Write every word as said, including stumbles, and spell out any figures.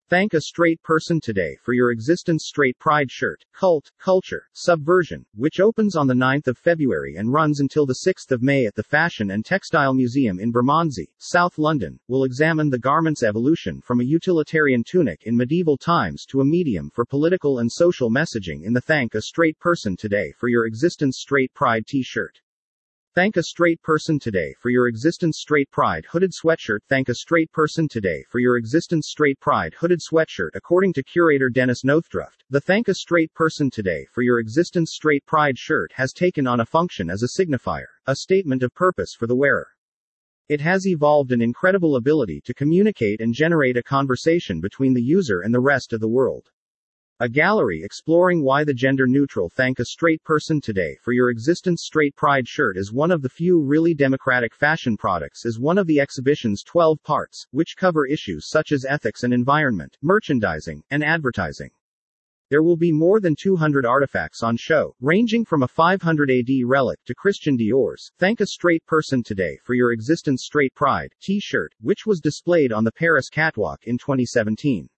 Thank a straight person today for your existence. Straight Pride shirt, cult, culture, subversion, which opens on the ninth of February and runs until the sixth of May at the Fashion and Textile Museum in Bermondsey, South London, will examine the garment's evolution from a utilitarian tunic in medieval times to a medium for political and social messaging in the Thank a Straight Person Today for Your Existence Straight Pride t-shirt. Thank a straight person today for your existence. Straight Pride hooded sweatshirt. Thank a straight person today for your existence. Straight Pride hooded sweatshirt. According to curator Dennis Northruft, the Thank a Straight Person Today for Your Existence Straight Pride shirt has taken on a function as a signifier, a statement of purpose for the wearer. It has evolved an incredible ability to communicate and generate a conversation between the user and the rest of the world. A gallery exploring why the gender-neutral Thank a Straight Person Today for Your Existence Straight Pride shirt is one of the few really democratic fashion products is one of the exhibition's twelve parts, which cover issues such as ethics and environment, merchandising, and advertising. There will be more than two hundred artifacts on show, ranging from a five hundred A D relic to Christian Dior's Thank a Straight Person Today for Your Existence Straight Pride t-shirt, which was displayed on the Paris catwalk in twenty seventeen.